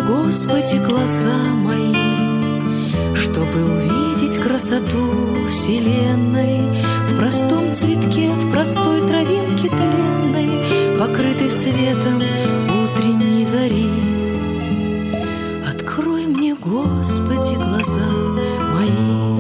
Господи, глаза мои, чтобы увидеть красоту вселенной в простом цветке, в простой травинке тленной, покрытой светом утренней зари. Открой мне, Господи, глаза мои.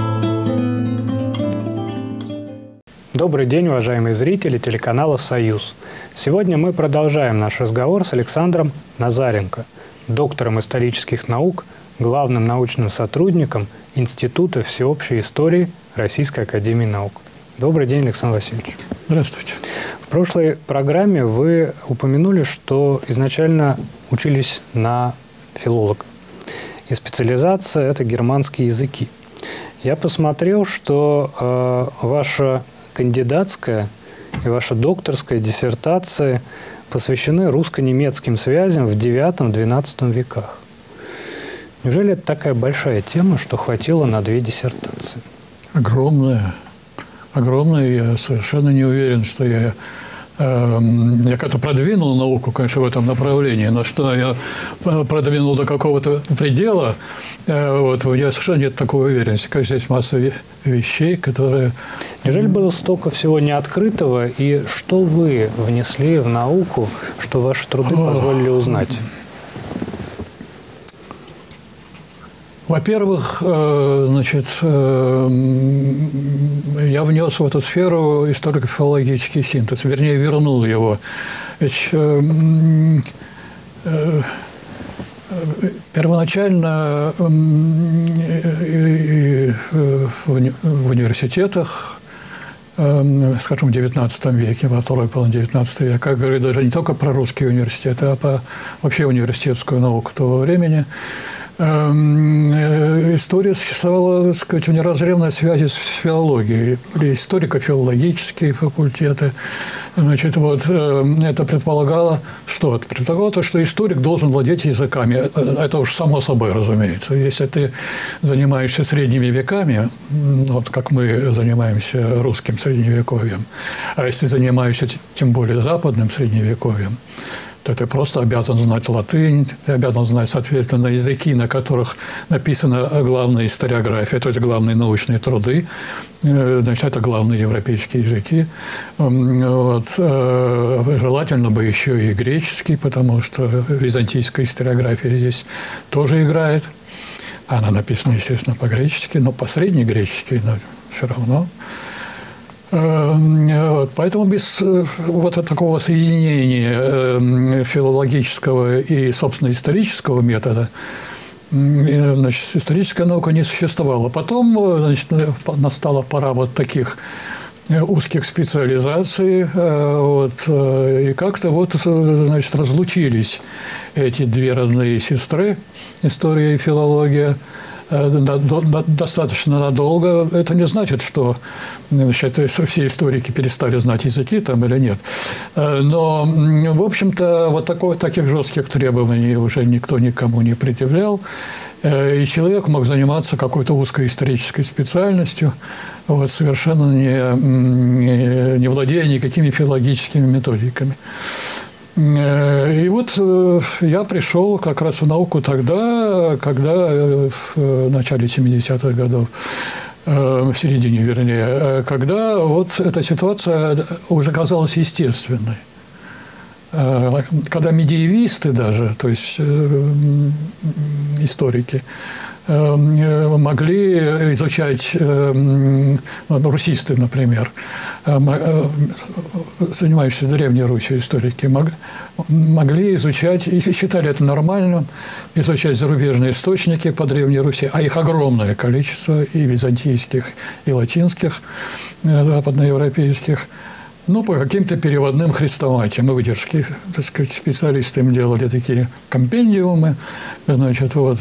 Добрый день, уважаемые зрители телеканала «Союз». Сегодня мы продолжаем наш разговор с Александром Назаренко, доктором исторических наук, главным научным сотрудником Института всеобщей истории Российской академии наук. Добрый день, Александр Васильевич. Здравствуйте. В прошлой программе вы упомянули, что изначально учились на филолога. И специализация – это германские языки. Я посмотрел, что ваша кандидатская и ваша докторская диссертации посвящены русско-немецким связям в IX-XII веках. Неужели это такая большая тема, что хватило на 2 диссертации? Огромная. Огромная. Я совершенно не уверен, что я как-то продвинул науку, конечно, в этом направлении, но что я продвинул до какого-то предела, вот, у меня совершенно нет такой уверенности. Конечно, есть масса вещей, которые... Неужели было столько всего неоткрытого, и что вы внесли в науку, что ваши труды позволили узнать? Во-первых, значит, я внес в эту сферу историко-филологический синтез, вернее, вернул его. Ведь первоначально в университетах, скажем, в XIX веке, во второй половине XIX века, я говорю даже не только про русские университеты, а про вообще университетскую науку того времени, история существовала, так сказать, в неразрывной связи с филологией. Были историко-филологические факультеты. Значит, вот, это предполагало что? Это предполагало то, что историк должен владеть языками. Это уж само собой, разумеется. Если ты занимаешься средними веками, вот как мы занимаемся русским средневековьем, а если занимаешься тем более западным средневековьем, то ты просто обязан знать латынь, ты обязан знать, соответственно, языки, на которых написана главная историография, то есть главные научные труды. Значит, это главные европейские языки. Вот. Желательно бы еще и греческий, потому что византийская историография здесь тоже играет. Она написана, естественно, по-гречески, но по-среднегречески, но все равно. Поэтому без вот такого соединения филологического и, собственно, исторического метода, значит, историческая наука не существовала. Потом, значит, настала пора вот таких узких специализаций, вот, и как-то вот, значит, разлучились эти 2 родные сестры, история и филология, достаточно надолго. Это не значит, что, значит, все историки перестали знать языки там или нет. Но, в общем-то, вот таких жестких требований уже никто никому не предъявлял. И человек мог заниматься какой-то узкой исторической специальностью, вот, совершенно не владея никакими филологическими методиками. И вот я пришел как раз в науку тогда, когда в начале 70-х годов, в середине, вернее, когда вот эта ситуация уже казалась естественной. Когда медиевисты даже, то есть историки, могли изучать, русисты, например, занимающиеся Древней Русью историки, могли изучать, и считали это нормальным, изучать зарубежные источники по Древней Руси, а их огромное количество, и византийских, и латинских, западноевропейских, ну, по каким-то переводным хрестоматиям и выдержки. Так сказать, специалисты им делали такие компендиумы, значит, вот,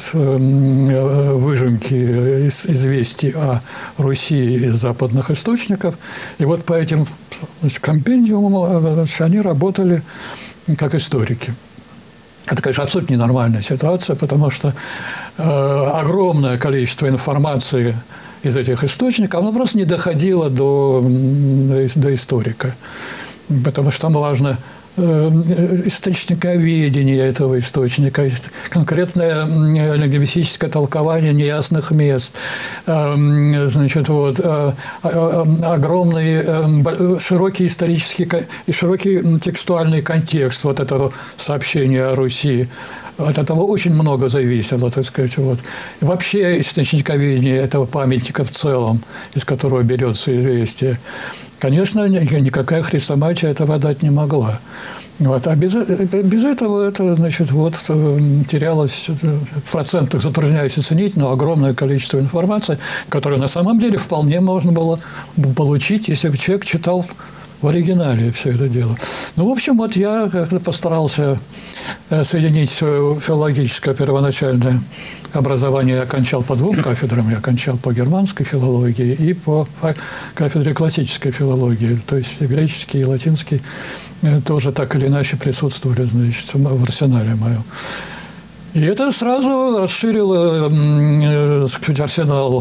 выжимки известий о Руси из западных источников. И вот по этим, значит, компендиумам они работали как историки. Это, конечно, абсолютно ненормальная ситуация, потому что огромное количество информации из этих источников, оно просто не доходило до историка. Потому что там важно источниковедение этого источника, конкретное лингвистическое толкование неясных мест, значит, вот, огромный, широкий исторический и широкий текстуальный контекст вот этого сообщения о Руси. От этого очень много зависело, так сказать. Вот. Вообще источниковедение этого памятника в целом, из которого берется известие, конечно, никакая хрестоматия этого дать не могла. Вот. А без этого это, значит, вот, терялось, в процентах затрудняюсь оценить, но огромное количество информации, которую на самом деле вполне можно было получить, если бы человек читал в оригинале все это дело. Ну, в общем, вот я как-то постарался соединить свое филологическое первоначальное образование. Я окончал по двум кафедрам. Я окончал по германской филологии и по кафедре классической филологии. То есть греческий и латинский тоже так или иначе присутствовали, значит, в арсенале моем. И это сразу расширило, так сказать, арсенал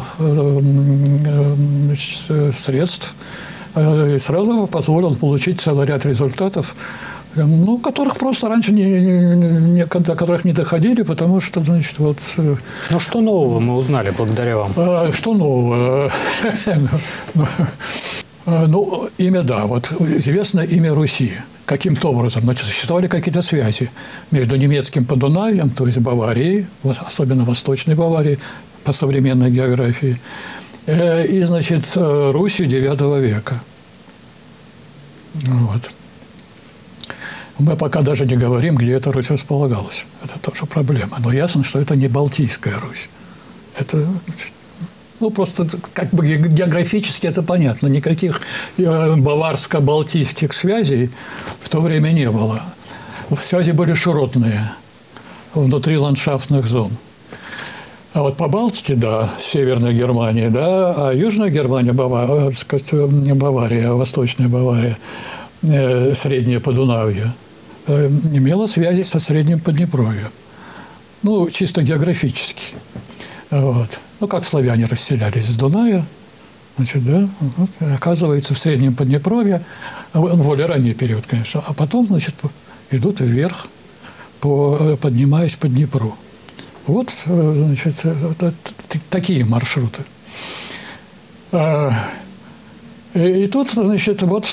средств, и сразу позволил получить целый ряд результатов, ну, которых просто раньше до которых не доходили, потому что, значит, вот... Ну, что нового мы узнали благодаря вам? Что нового? Ну, имя, да, вот известно имя Руси. Каким-то образом, значит, существовали какие-то связи между немецким Подунавьем, то есть Баварией, особенно Восточной Баварией по современной географии, и, значит, Русью IX века. Вот. Мы пока даже не говорим, где эта Русь располагалась. Это тоже проблема. Но ясно, что это не Балтийская Русь. Это, ну, просто как бы географически это понятно. Никаких баварско-балтийских связей в то время не было. Связи были широтные внутри ландшафтных зон. А вот по Балтике, да, Северная Германия, да, а Южная Германия, Бавария, Восточная Бавария, Среднее Подунавье, имела связи со Средним Поднепровьем. Ну, чисто географически. Вот. Ну, как славяне расселялись с Дуная, значит, да, вот, оказывается, в Среднем Поднепровье, в более ранний период, конечно, а потом, значит, идут вверх, поднимаясь по Днепру. Вот, значит, такие маршруты. И тут, значит, вот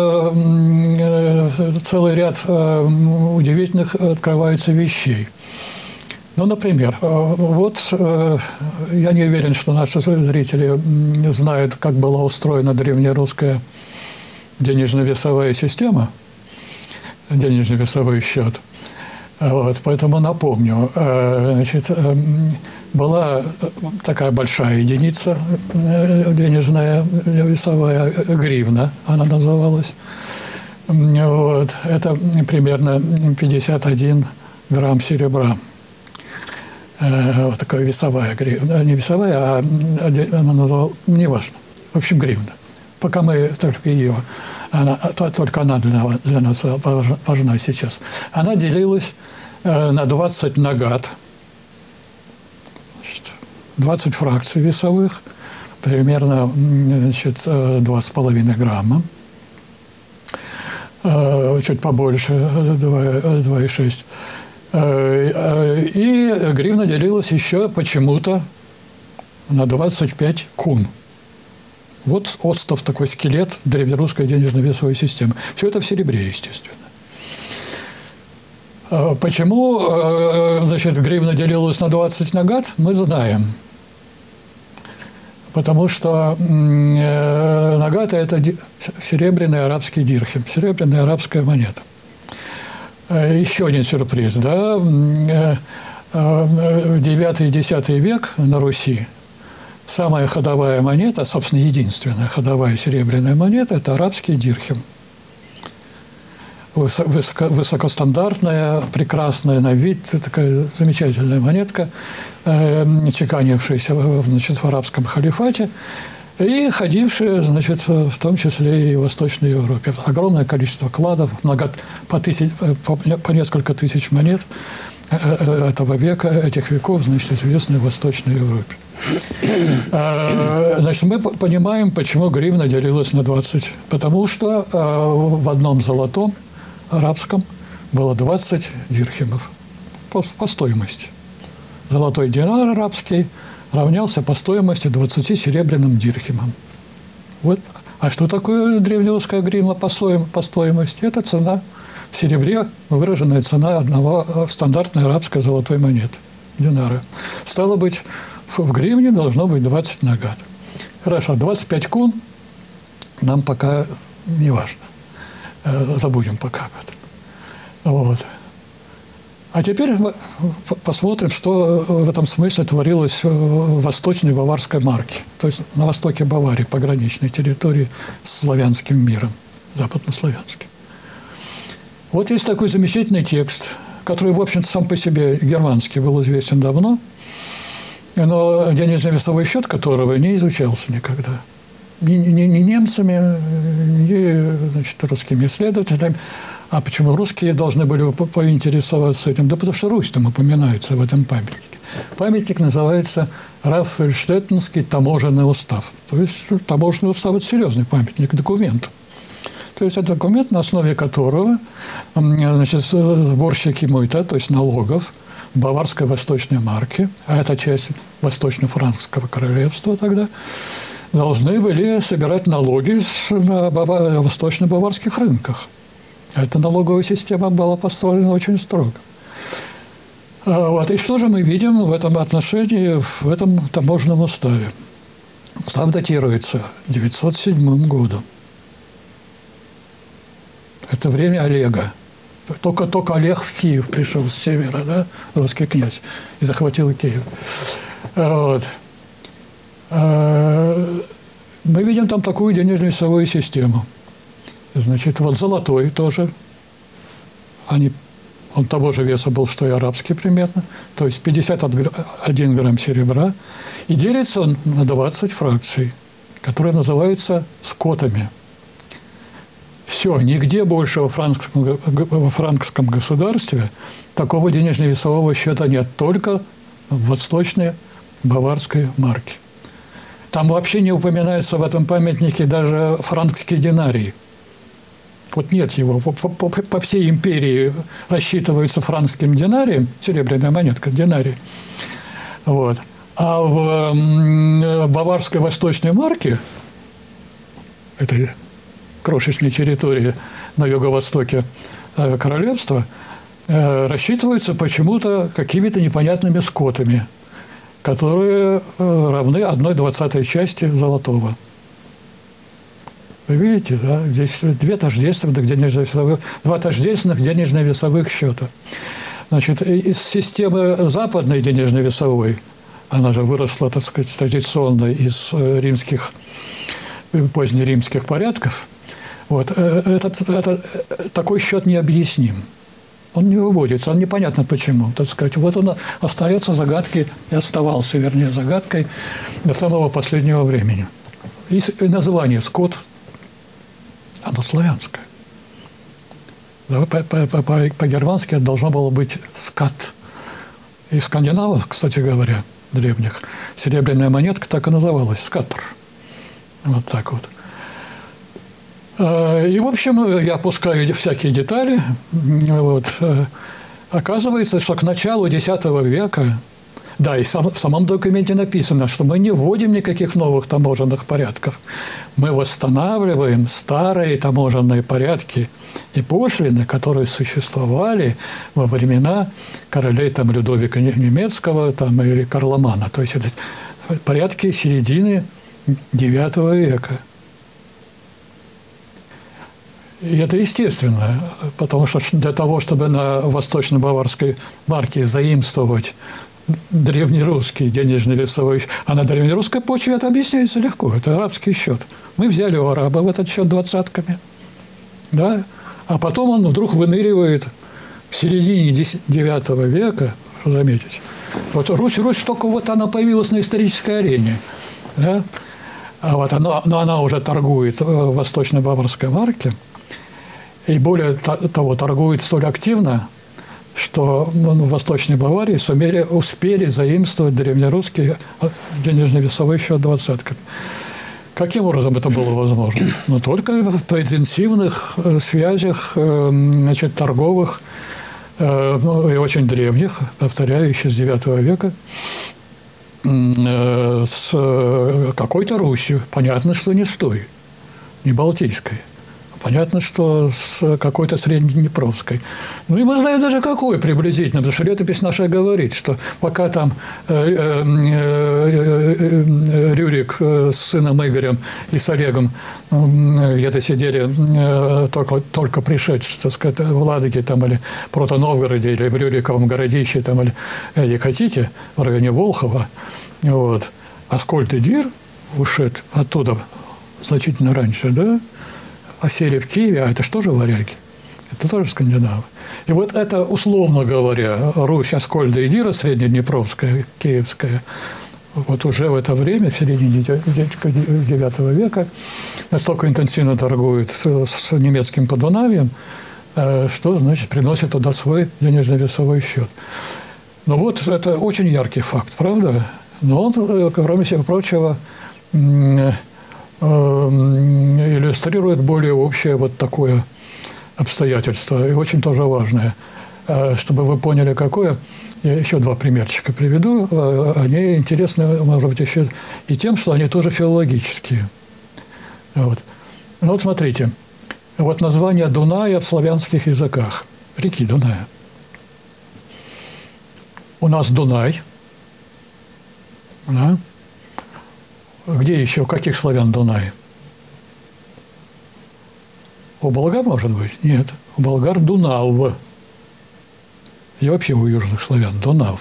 целый ряд удивительных открывается вещей. Ну, например, вот я не уверен, что наши зрители знают, как была устроена древнерусская денежно-весовая система, денежно-весовой счет. Вот, поэтому напомню, значит, была такая большая единица денежная, весовая, гривна, она называлась. Вот, это примерно 51 грамм серебра. Вот такая весовая гривна. Не весовая, а она называлась, неважно. В общем, гривна. Пока мы только ее, только она для нас важна сейчас. Она делилась на 20 нагат, 20 фракций весовых, примерно, значит, 2,5 грамма, чуть побольше, 2,6. И гривна делилась еще почему-то на 25 кун. Вот остов, такой скелет древнерусской денежно-весовой системы. Все это в серебре, естественно. Почему, значит, гривна делилась на 20 нагат, мы знаем. Потому что нагата – это серебряный арабский дирхем, серебряная арабская монета. Еще один сюрприз, да, в 9 и 10 век на Руси самая ходовая монета, собственно, единственная ходовая серебряная монета – это арабский дирхем. Высокостандартная, прекрасная на вид, такая замечательная монетка, чеканившаяся, значит, в арабском халифате и ходившая, значит, в том числе и в Восточной Европе. Огромное количество кладов, по несколько тысяч монет этого века, этих веков, значит, известны в Восточной Европе. Значит, мы понимаем, почему гривна делилась на 20. Потому что в одном золотом арабском было 20 дирхемов по стоимости. Золотой динар арабский равнялся по стоимости 20 серебряным дирхемам. Вот. А что такое древнерусская гривна по стоимости? Это цена в серебре, выраженная цена одного стандартной арабской золотой монеты, динара. Стало быть, в гривне должно быть 20 нагат. Хорошо, 25 кун нам пока не важно. Забудем пока об этом. Вот. А теперь посмотрим, что в этом смысле творилось в восточной баварской марке, то есть на востоке Баварии, пограничной территории с славянским миром, западнославянским. Вот есть такой замечательный текст, который, в общем-то, сам по себе германский был известен давно, но денежно-весовой счет которого не изучался никогда. Ни немцами, ни, значит, русскими исследователями. А почему русские должны были поинтересоваться этим? Да потому что Русь там упоминается в этом памятнике. Памятник называется Раффельштеттенский таможенный устав. То есть таможенный устав – это серьезный памятник, документ. То есть это документ, на основе которого, значит, сборщики мыта, то есть налогов, баварской восточной марки, а это часть Восточно-Франкского королевства тогда, должны были собирать налоги на восточно-баварских рынках. Эта налоговая система была построена очень строго. Вот. И что же мы видим в этом отношении, в этом таможенном уставе? Устав датируется 907 годом. Это время Олега. Только Олег в Киев пришел с севера, да, русский князь, и захватил Киев. Вот. Мы видим там такую денежно-весовую систему. Значит, вот золотой тоже. Он того же веса был, что и арабский примерно. То есть 51 грамм серебра. И делится он на 20 фракций, которые называются скотами. Все, нигде больше во франкском государстве такого денежно-весового счета нет. Только в восточной баварской марке. Там вообще не упоминается в этом памятнике даже франкский динарий. Вот нет его. По всей империи рассчитывается франкским динарием, серебряная монетка, динарий. Вот. А в баварской восточной марке, этой крошечной территории на юго-востоке королевства, рассчитываются почему-то какими-то непонятными скотами, которые равны 1/20 части золотого. Вы видите, да? Здесь два тождественных денежно-весовых счета. Значит, из системы западной денежно-весовой, она же выросла, так сказать, традиционно из позднеримских порядков, вот, такой счет необъясним. Он не выводится, он непонятно почему. Так сказать. Вот он остается загадкой, и оставался, вернее, загадкой до самого последнего времени. И название «скот», оно славянское. По-германски это должно было быть «скат». И скандинавов, кстати говоря, древних, серебряная монетка так и называлась – «скатр». Вот так вот. И, в общем, я опускаю всякие детали. Вот. Оказывается, что к началу X века, да, и в самом документе написано, что мы не вводим никаких новых таможенных порядков. Мы восстанавливаем старые таможенные порядки и пошлины, которые существовали во времена королей там, Людовика Немецкого там, и Карломана. То есть это порядки середины IX века. И это естественно, потому что для того, чтобы на восточно-баварской марке заимствовать древнерусский денежно-весовой счет, а на древнерусской почве это объясняется легко, это арабский счет. Мы взяли у арабов этот счет 20-ками, да? А потом он вдруг выныривает в середине IX века, что заметить. Вот Русь только вот она появилась на исторической арене, да? Но она уже торгует в восточно-баварской марке. И более того, торгует столь активно, что в Восточной Баварии успели заимствовать древнерусский денежно-весовой счет 20-ками. Каким образом это было возможно? Но только по интенсивных связях, значит, торговых и очень древних, повторяю, еще с IX века, с какой-то Русью. Понятно, что не с той, не балтийской. Понятно, что с какой-то среднеднепровской. Ну, и мы знаем даже какой приблизительно, потому что летопись наша говорит, что пока там Рюрик с сыном Игорем и с Олегом где-то сидели только пришедшие, так сказать, в Ладоге там, или в Прото-Новгороде, или в Рюриковом городище, там, или где хотите, в районе Волхова, вот. Аскольд и Дир ушед оттуда значительно раньше, да, осели в Киеве, а это что же варяги? Это тоже скандинавы. И вот это, условно говоря, Русь Аскольда и Дира, среднеднепровская, киевская, вот уже в это время, в середине IX века, настолько интенсивно торгует с немецким Подунавьем, что, значит, приносит туда свой денежно-весовой счет. Ну вот, это очень яркий факт, правда? Но он, кроме всего прочего, иллюстрирует более общее вот такое обстоятельство, и очень тоже важное. Чтобы вы поняли, какое, я еще два примерчика приведу. Они интересны, может быть, еще и тем, что они тоже филологические. Вот. Ну вот смотрите. Вот название Дуная в славянских языках. Реки Дуная. У нас Дунай. Да? Где еще? У каких славян Дунай? У болгар, может быть? Нет. У болгар Дунав. И вообще у южных славян Дунав.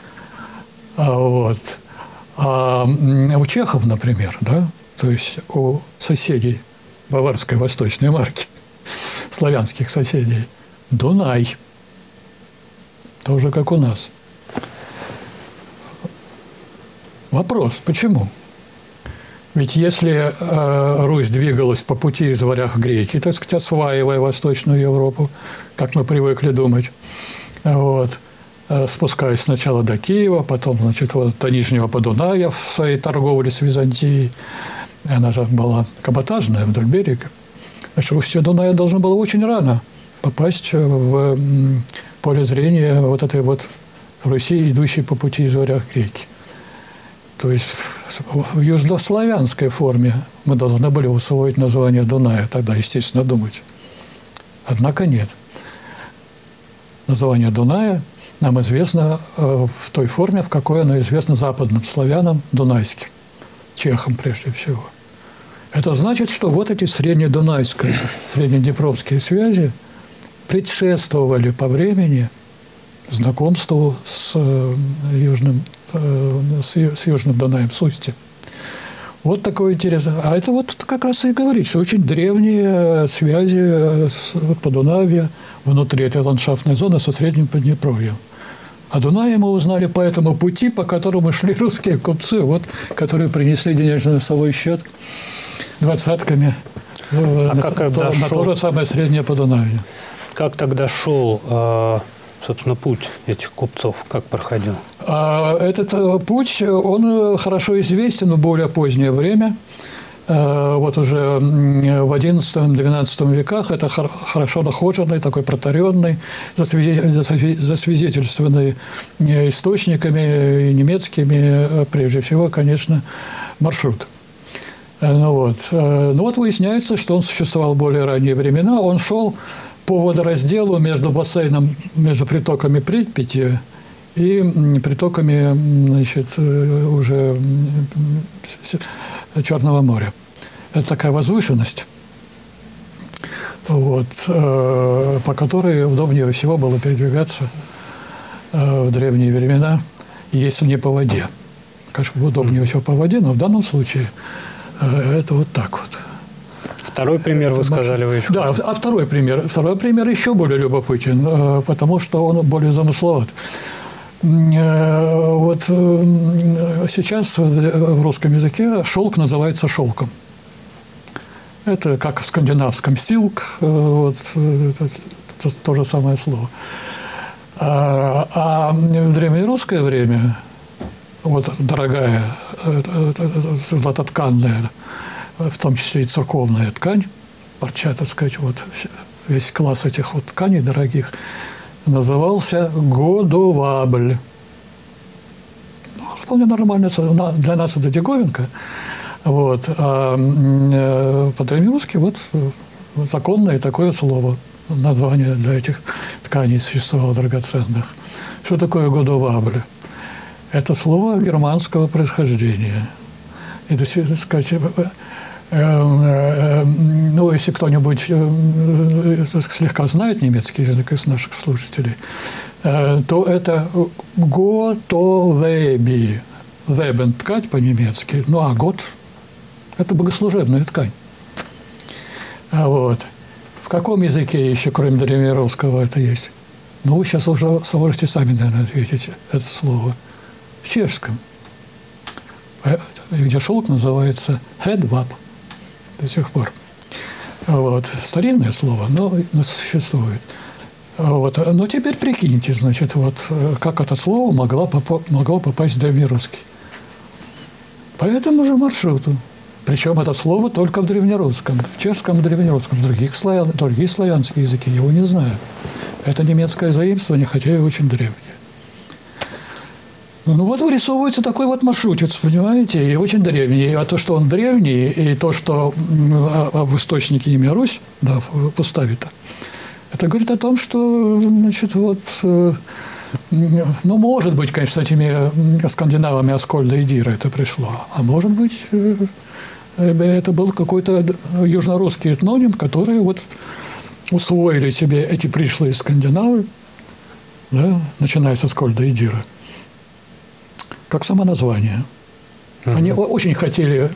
Вот. А у чехов, например, да, то есть у соседей баварской восточной марки, славянских соседей, Дунай. Тоже как у нас. Вопрос, почему? Ведь если Русь двигалась по пути из варяг-греки, так сказать, осваивая Восточную Европу, как мы привыкли думать, вот, спускаясь сначала до Киева, потом, значит, вот до Нижнего Подуная в своей торговле с Византией, она же была каботажная вдоль берега, значит, устье Дуная должно было очень рано попасть в поле зрения вот этой вот Руси, идущей по пути из варяг-греки. То есть в южнославянской форме мы должны были усвоить название Дуная, тогда, естественно, думать. Однако нет. Название Дуная нам известно в той форме, в какой оно известно западным славянам, дунайским, чехам прежде всего. Это значит, что вот эти среднедунайские, среднеднепровские связи предшествовали по времени знакомству с Южным Дунаем, с устьем. Вот такое интересное. А это вот как раз и говорит, что очень древние связи с Подунавья внутри этой ландшафтной зоны со Средним Поднепровьем. А Дуная мы узнали по этому пути, по которому шли русские купцы, вот, которые принесли денежно-весовой счет двадцатками на то же самое Среднее Подунавье. Как тогда шел, собственно, путь этих купцов, как проходил? Этот путь, он хорошо известен в более позднее время. Вот уже в XI-XII веках это хорошо находженный, такой протаренный, засвидетельствованный источниками немецкими, прежде всего, конечно, маршрут. Ну вот выясняется, что он существовал в более ранние времена. Он шел по водоразделу между бассейном, между притоками Припяти и притоками, значит, уже Черного моря. Это такая возвышенность, вот, по которой удобнее всего было передвигаться в древние времена, если не по воде. Конечно, удобнее всего по воде, но в данном случае это вот так вот. Второй пример вы сказали, вы еще. Да, а второй пример еще более любопытен, потому что он более замысловат. Вот сейчас в русском языке шелк называется шелком. Это как в скандинавском силк, вот, это то же самое слово. А в древнерусское время вот дорогая златотканная в том числе и церковная ткань, парча, так сказать, вот весь класс этих вот тканей дорогих, назывался годовабль. Ну, вполне нормально, для нас это диковинка. Вот. А по-древнерусски вот законное такое слово, название для этих тканей существовало драгоценных. Что такое годовабль? Это слово германского происхождения. Это, так сказать, ну, если кто-нибудь слегка знает немецкий язык из наших слушателей, то это готовеби. Вебен – ткать по-немецки, ну а год – это богослужебная ткань. Вот. В каком языке еще, кроме древнерусского, это есть? Ну, вы сейчас уже сможете сами, наверное, ответить это слово. В чешском, где шелк называется «хедвап» до сих пор. Вот. Старинное слово, но существует. Вот. Но теперь прикиньте, значит, вот, как это слово могло попасть в древнерусский. По этому же маршруту. Причем это слово только в древнерусском, в чешском и древнерусском. Другие славянские языки его не знают. Это немецкое заимствование, хотя и очень древнее. Ну вот вырисовывается такой вот маршрутец, понимаете, и очень древний. А то, что он древний, и то, что в источнике имя Русь, да, в Уставе-то, это говорит о том, что, значит, вот, ну, может быть, конечно, с этими скандинавами Аскольда и Дира это пришло, а может быть, это был какой-то южнорусский этноним, который вот усвоили себе эти пришлые скандинавы, да, начиная с Аскольда и Дира. Как само название. Они очень хотели,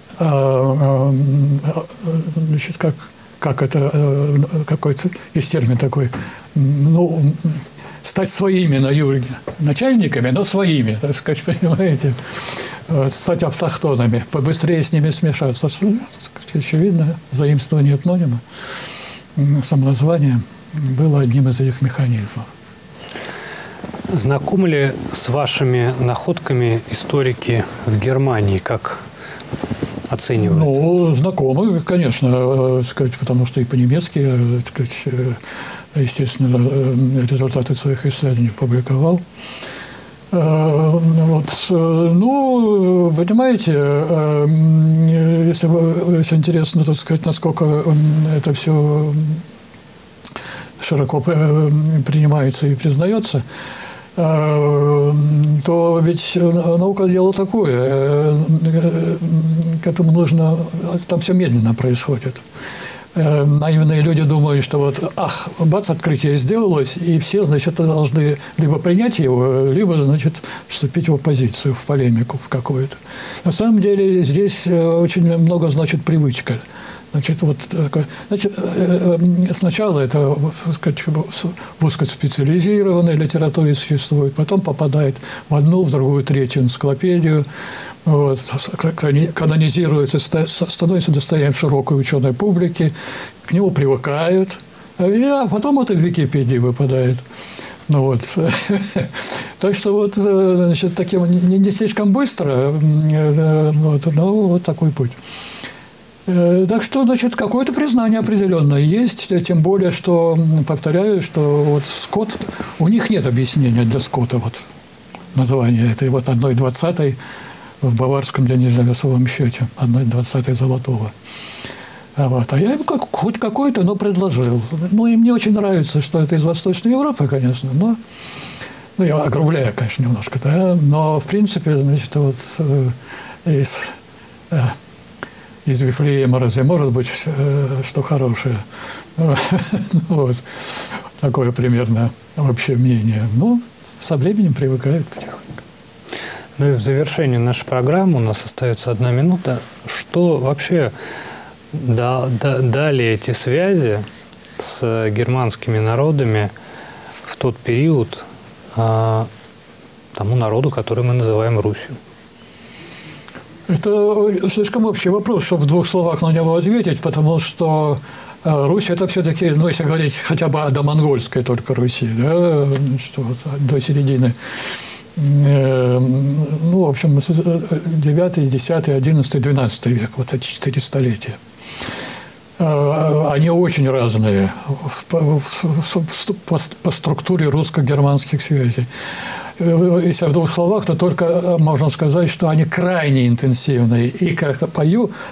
значит, как это, какой-то есть термин такой, ну, стать своими на юге, начальниками, но своими, так сказать, понимаете, стать автохтонами, побыстрее с ними смешаться. Так сказать, очевидно, заимствование этнонима, самоназвание было одним из этих механизмов. Знакомы ли с вашими находками историки в Германии? Как оценивают? Ну, знакомы, конечно, сказать, потому что и по-немецки, сказать, естественно, результаты своих исследований публиковал. Вот, ну, понимаете, если интересно, так сказать, насколько это все широко принимается и признается, то ведь наука дело такое, к этому нужно, там все медленно происходит. Наивные люди думают, что вот, бац, открытие сделалось, и все, значит, должны либо принять его, либо, значит, вступить в оппозицию, в полемику в какую-то. На самом деле здесь очень много значит привычка. Значит, вот, значит, сначала это, так сказать, в узкоспециализированной литературе существует, потом попадает в одну, в другую, третью энциклопедию, вот, канонизируется, становится достоянием широкой ученой публики, к нему привыкают, а потом это в Википедии выпадает. Ну, вот. Так что вот, значит, таким не слишком быстро, вот, но вот такой путь. Так что, значит, какое-то признание определенное есть, тем более, что, повторяю, что вот скот, у них нет объяснения для скота, вот, название этой вот 1/20 в баварском для нижневесовом счете, 1/20 золотого. Вот. А я им хоть какой-то, но предложил. Ну, и мне очень нравится, что это из Восточной Европы, конечно, но, ну, я огрубляю, конечно, немножко, да, но, в принципе, значит, вот из Вифлеема разве может быть что хорошее? Вот. Такое примерно общее мнение. Ну, со временем привыкают потихоньку. Ну и в завершении нашей программы, у нас остается 1 минута, что вообще дали эти связи с германскими народами в тот период тому народу, который мы называем Русью? Это слишком общий вопрос, чтобы в 2 словах на него ответить, потому что Русь – это все-таки, ну, если говорить хотя бы о домонгольской только Руси, да, что вот, до середины в общем, 9, 10, 11, 12 век, вот эти 4 столетия. Они очень разные по структуре русско-германских связей. Если в 2 словах, то только можно сказать, что они крайне интенсивные. И как-то по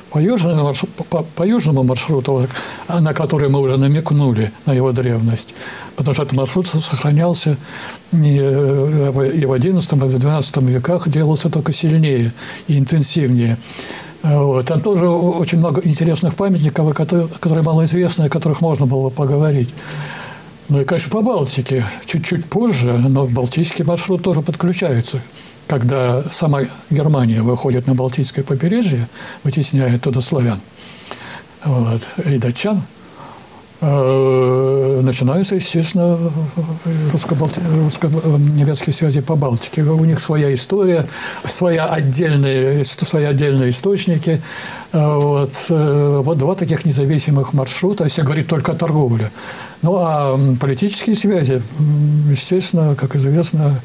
южному маршруту, на который мы уже намекнули, на его древность, потому что этот маршрут сохранялся и в XI, и в XII веках, делался только сильнее и интенсивнее. Вот. Там тоже очень много интересных памятников, которые малоизвестны, о которых можно было бы поговорить. Ну и, конечно, по Балтике. Чуть-чуть позже, но Балтийский маршрут тоже подключается. Когда сама Германия выходит на Балтийское побережье, вытесняя туда славян и датчан, начинаются, естественно, русско-немецкие связи по Балтике. У них своя история, свои отдельные источники. Вот 2 таких независимых маршрута, если говорить только о торговле. Ну, а политические связи, естественно, как известно,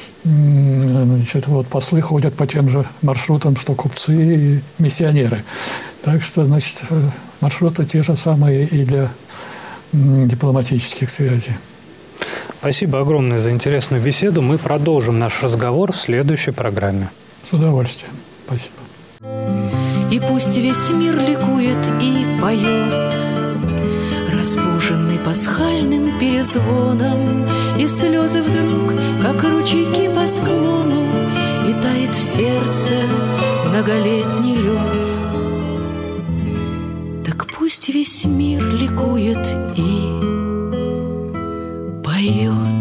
послы ходят по тем же маршрутам, что купцы и миссионеры. Так что, маршруты те же самые и для дипломатических связей. Спасибо огромное за интересную беседу. Мы продолжим наш разговор в следующей программе. С удовольствием. Спасибо. И пусть весь мир ликует и поет, разбуженный пасхальным перезвоном, и слезы вдруг, как ручейки по склону, и тает в сердце многолетний лед. Так пусть весь мир ликует и поет.